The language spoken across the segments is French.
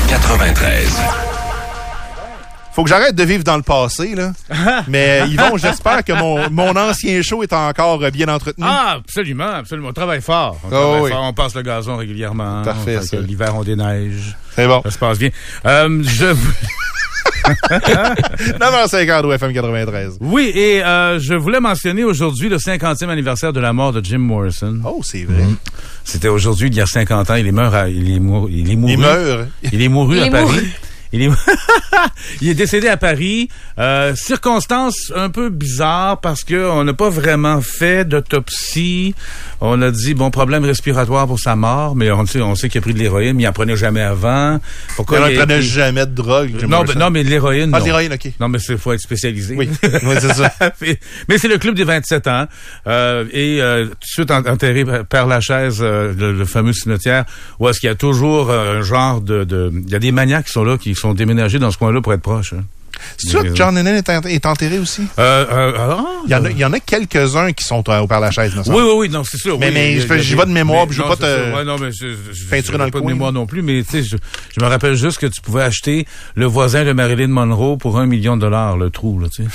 93. Faut que j'arrête de vivre dans le passé, là. Mais Yvon, j'espère que mon ancien show est encore bien entretenu. Ah, absolument, absolument. On travaille fort. On passe le gazon régulièrement. Parfait, ça. L'hiver, on déneige. C'est bon. Ça se passe bien. 9h50 au FM 93. Oui, et je voulais mentionner aujourd'hui le 50e anniversaire de la mort de Jim Morrison. Oh, c'est vrai. C'était aujourd'hui, il y a 50 ans. Il est mouru à Paris. Il est décédé à Paris. Circonstances un peu bizarres parce que on n'a pas vraiment fait d'autopsie. On a dit, problème respiratoire pour sa mort, mais on sait qu'il a pris de l'héroïne, mais il en prenait jamais avant. Pourquoi il ne prenait jamais de drogue? Non, mais de l'héroïne, non. Ah, de l'héroïne, OK. Non, mais faut être spécialisé. Oui, c'est ça. Mais c'est le club des 27 ans. Tout de suite enterré Père Lachaise, le fameux cimetière, où est-ce qu'il y a toujours un genre il y a des maniaques qui sont là, qui sont déménagés dans ce coin-là pour être proches. Hein. C'est sûr que John Lennon est enterré aussi? Il y en a quelques-uns qui sont au Père-Lachaise, me semble. Oui, non, c'est sûr. Mais j'y vais de mémoire, puis je veux pas te... Ouais, non, mais peinturer dans le coin. Pas de mémoire non plus, mais tu sais, je me rappelle juste que tu pouvais acheter le voisin de Marilyn Monroe pour $1 million, le trou, là, tu sais.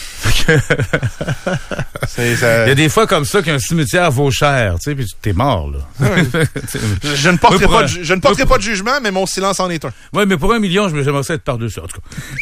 Il y a des fois comme ça qu'un cimetière vaut cher, tu sais, puis t'es mort, là. Je ne porterai pas de jugement, mais mon silence en est un. Oui, mais pour $1 million, j'aimerais ça être par-dessus, en tout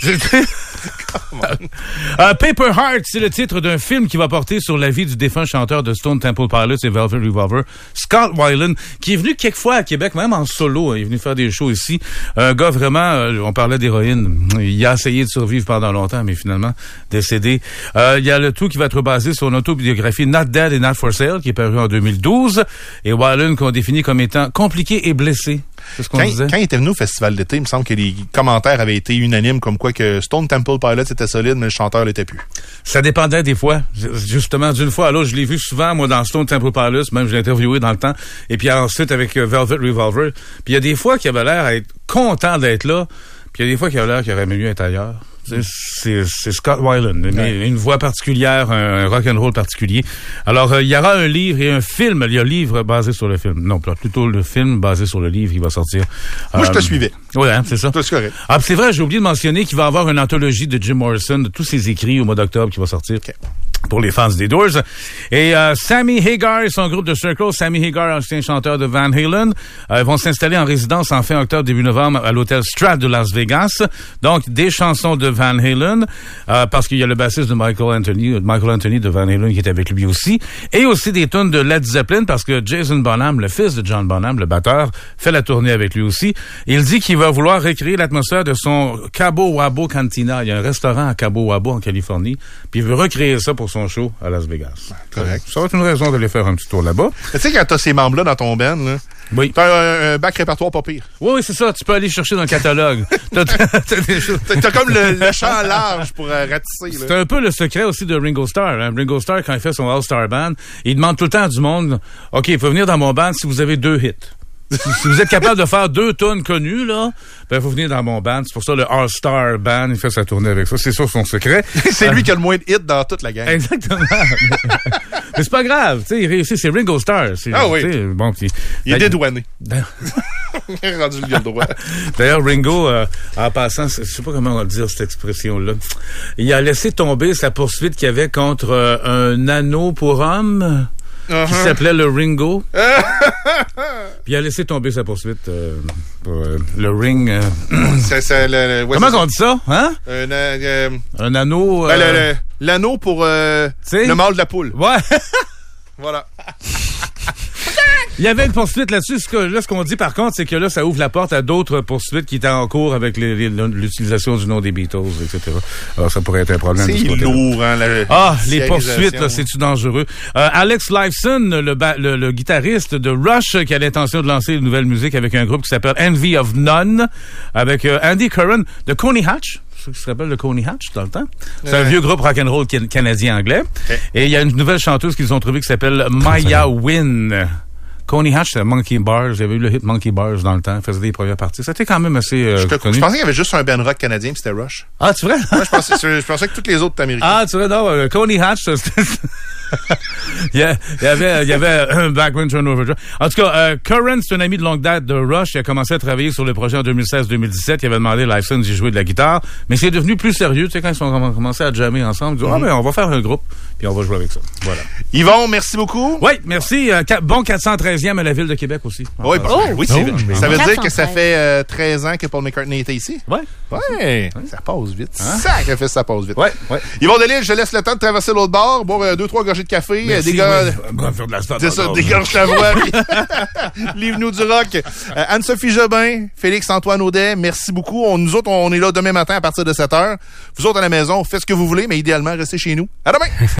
cas. Paper Heart, c'est le titre d'un film qui va porter sur la vie du défunt chanteur de Stone Temple Pilots et Velvet Revolver, Scott Weiland, qui est venu quelquefois à Québec, même en solo. Il est venu faire des shows ici. Un gars vraiment, on parlait d'héroïne. Il a essayé de survivre pendant longtemps, mais finalement, décédé. Il y a le tout qui va être basé sur une autobiographie Not Dead and Not For Sale, qui est paru en 2012. Et Weiland qu'on définit comme étant compliqué et blessé. C'est ce qu'on disait. Quand il était venu au Festival d'été, il me semble que les commentaires avaient été unanimes comme quoi que Stone Temple Pilots était solide, mais le chanteur l'était plus. Ça dépendait des fois. Justement, d'une fois à l'autre, je l'ai vu souvent, moi, dans Stone Temple Pilots, même je l'ai interviewé dans le temps. Et puis ensuite avec Velvet Revolver. Puis il y a des fois qu'il avait l'air à être content d'être là, puis il y a des fois qu'il avait l'air qu'il aurait mieux être ailleurs. C'est Scott Weiland, une voix particulière, un rock'n'roll particulier. Alors, il y aura un livre et un film. Il y a un livre basé sur le film. Non, plutôt le film basé sur le livre qui va sortir. Moi, je te suivais. Oui, hein, c'est ça. C'est correct. Ah, c'est vrai, j'ai oublié de mentionner qu'il va y avoir une anthologie de Jim Morrison, de tous ses écrits au mois d'octobre qui va sortir. Okay. Pour les fans des Doors. Et Sammy Hagar et son groupe de Circle, Sammy Hagar, ancien chanteur de Van Halen, vont s'installer en résidence en fin octobre, début novembre à l'hôtel Strat de Las Vegas. Donc, des chansons de Van Halen, parce qu'il y a le bassiste de Michael Anthony de Van Halen qui est avec lui aussi. Et aussi des tunes de Led Zeppelin, parce que Jason Bonham, le fils de John Bonham, le batteur, fait la tournée avec lui aussi. Il dit qu'il va vouloir recréer l'atmosphère de son Cabo Wabo Cantina. Il y a un restaurant à Cabo Wabo en Californie, puis il veut recréer ça pour son show à Las Vegas. Correct. Ça va être une raison d'aller faire un petit tour là-bas. Tu sais, quand t'as ces membres-là dans ton band, là, oui. T'as un bac répertoire pas pire. Oui, c'est ça. Tu peux aller chercher dans le catalogue. T'as comme le champ large pour ratisser. C'est un peu le secret aussi de Ringo Starr. Hein? Ringo Starr, quand il fait son All-Star Band, il demande tout le temps à du monde, OK, il faut venir dans mon band si vous avez 2 hits. Si vous êtes capable de faire 2 tunes connues, là, ben, faut venir dans mon band. C'est pour ça le All-Star Band, il fait sa tournée avec ça. C'est ça son secret. C'est lui qui a le moins de hits dans toute la gang. Exactement. Mais c'est pas grave, tu sais, il réussit, c'est Ringo Starr. Ah oui. Bon, il est dédouané. Il est rendu le droit. D'ailleurs, Ringo, en passant, je sais pas comment on va dire cette expression-là, il a laissé tomber sa poursuite qu'il y avait contre un anneau pour homme. Qui s'appelait le Ringo. Puis il a laissé tomber sa poursuite pour le ring. Comment on dit ça? Hein? Un anneau... l'anneau pour le mâle de la poule. Ouais. Voilà. Il y avait une poursuite là-dessus. Là, ce qu'on dit, par contre, c'est que là, ça ouvre la porte à d'autres poursuites qui étaient en cours avec l'utilisation du nom des Beatles, etc. Alors, ça pourrait être un problème. C'est lourd, hein, les poursuites, là, c'est-tu dangereux? Alex Lifeson, le guitariste de Rush, qui a l'intention de lancer une nouvelle musique avec un groupe qui s'appelle Envy of None, avec Andy Curran de Coney Hatch. Ceux qui se rappellent de Coney Hatch dans le temps. C'est un vieux groupe rock'n'roll canadien-anglais. Okay. Et il y a une nouvelle chanteuse qu'ils ont trouvée qui s'appelle Maya Wynn. Coney Hatch, c'était Monkey Bars. Il y avait eu le hit Monkey Bars dans le temps. Il faisait des premières parties. C'était quand même assez connu. Je pensais qu'il y avait juste un band rock canadien, puis c'était Rush. Ah, tu vrai? Ouais, je pensais que toutes les autres étaient américains. Ah, tu vois, non, Coney Hatch, c'était... il y avait un Backwind Turnover. En tout cas, Curran, c'est un ami de longue date de Rush. Il a commencé à travailler sur le projet en 2016-2017. Il avait demandé à Lifeson d'y jouer de la guitare. Mais c'est devenu plus sérieux. Tu sais, quand ils ont commencé à jammer ensemble, ils ont dit, on va faire un groupe, puis on va jouer avec ça. Voilà. Yvon, merci beaucoup. Oui, merci. Bon 413e à la Ville de Québec aussi. Oui, ça veut dire que ça 413. fait 13 ans que Paul McCartney était ici. Oui. Ouais. Ça passe vite. Sacrifice, ça passe vite. Ouais. Yvon Delisle, je te laisse le temps de traverser l'autre bord, boire 2-3 gorgées de café. Merci, des gars. on va faire de la stade. C'est ça, dégorge ta voix. Livre-nous du rock. Anne-Sophie Jobin, Félix-Antoine Audet, merci beaucoup. Nous autres, on est là demain matin à partir de 7h. Vous autres à la maison, faites ce que vous voulez, mais idéalement, restez chez nous. À demain!